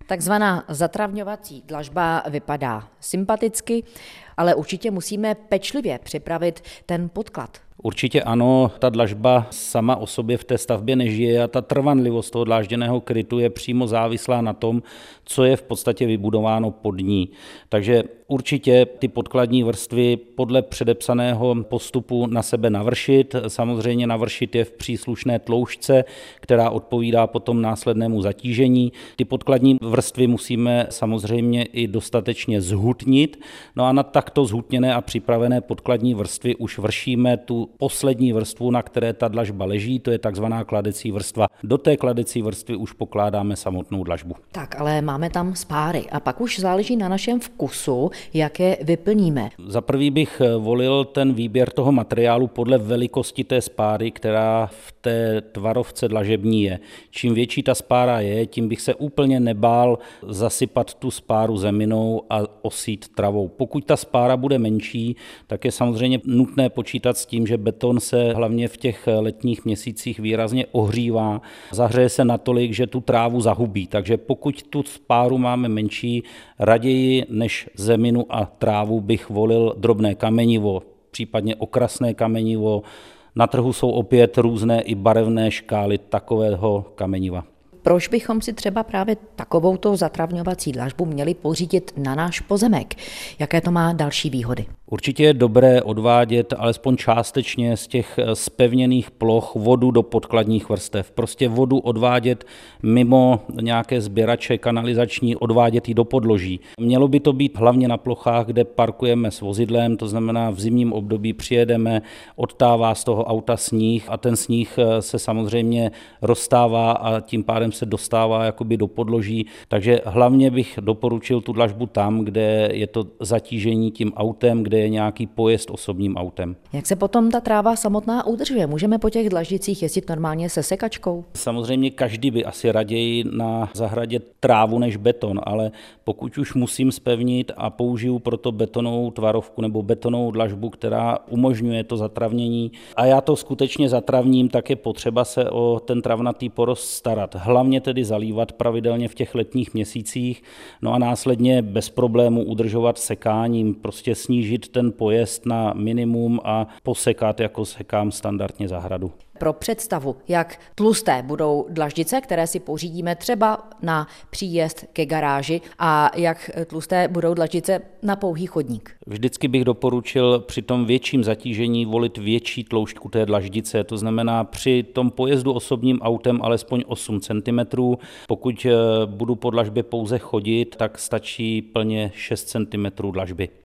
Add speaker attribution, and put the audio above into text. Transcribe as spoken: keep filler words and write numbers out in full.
Speaker 1: Takzvaná zatravňovací dlažba vypadá sympaticky, ale určitě musíme pečlivě připravit ten podklad.
Speaker 2: Určitě ano, ta dlažba sama o sobě v té stavbě nežije a ta trvanlivost toho dlážděného krytu je přímo závislá na tom, co je v podstatě vybudováno pod ní. Takže určitě ty podkladní vrstvy podle předepsaného postupu na sebe navršit, samozřejmě navršit je v příslušné tloušťce, která odpovídá potom následnému zatížení. Ty podkladní vrstvy musíme samozřejmě i dostatečně zhutnit, no a na takto zhutněné a připravené podkladní vrstvy už vršíme tu poslední vrstvu, na které ta dlažba leží, to je takzvaná kladecí vrstva. Do té kladecí vrstvy už pokládáme samotnou dlažbu.
Speaker 1: Tak, ale máme tam spáry a pak už záleží na našem vkusu, jak je vyplníme.
Speaker 2: Za prvý bych volil ten výběr toho materiálu podle velikosti té spáry, která v té tvarovce dlažební je. Čím větší ta spára je, tím bych se úplně nebál zasypat tu spáru zeminou a osít travou. Pokud ta spára bude menší, tak je samozřejmě nutné počítat s tím, že beton se hlavně v těch letních měsících výrazně ohřívá, zahřeje se natolik, že tu trávu zahubí. Takže pokud tu spáru máme menší, raději než zeminu a trávu bych volil drobné kamenivo, případně okrasné kamenivo. Na trhu jsou opět různé i barevné škály takového kameniva.
Speaker 1: Proč bychom si třeba právě takovouto zatravňovací dlažbu měli pořídit na náš pozemek? Jaké to má další výhody?
Speaker 2: Určitě je dobré odvádět alespoň částečně z těch zpevněných ploch vodu do podkladních vrstev. Prostě vodu odvádět mimo nějaké sběrače kanalizační, odvádět ji do podloží. Mělo by to být hlavně na plochách, kde parkujeme s vozidlem, to znamená v zimním období přijedeme, odtává z toho auta sníh a ten sníh se samozřejmě roztává a tím pádem se dostává jakoby do podloží. Takže hlavně bych doporučil tu dlažbu tam, kde je to zatížení tím autem, kde je nějaký pojezd osobním autem.
Speaker 1: Jak se potom ta tráva samotná udržuje? Můžeme po těch dlaždicích jezdit normálně se sekačkou?
Speaker 2: Samozřejmě každý by asi raději na zahradě trávu než beton, ale pokud už musím zpevnit a použiju proto betonovou tvarovku nebo betonovou dlažbu, která umožňuje to zatravnění a já to skutečně zatravním, tak je potřeba se o ten travnatý porost starat. Hlavně tedy zalívat pravidelně v těch letních měsících, no a následně bez problému udržovat sekáním, prostě snížit ten pojezd na minimum a posekat, jako sekám standardně zahradu.
Speaker 1: Pro představu, jak tlusté budou dlaždice, které si pořídíme třeba na příjezd ke garáži a jak tlusté budou dlaždice na pouhý chodník.
Speaker 2: Vždycky bych doporučil při tom větším zatížení volit větší tloušťku té dlaždice, to znamená při tom pojezdu osobním autem alespoň osm centimetrů. Pokud budu po dlažbě pouze chodit, tak stačí plně šest centimetrů dlažby.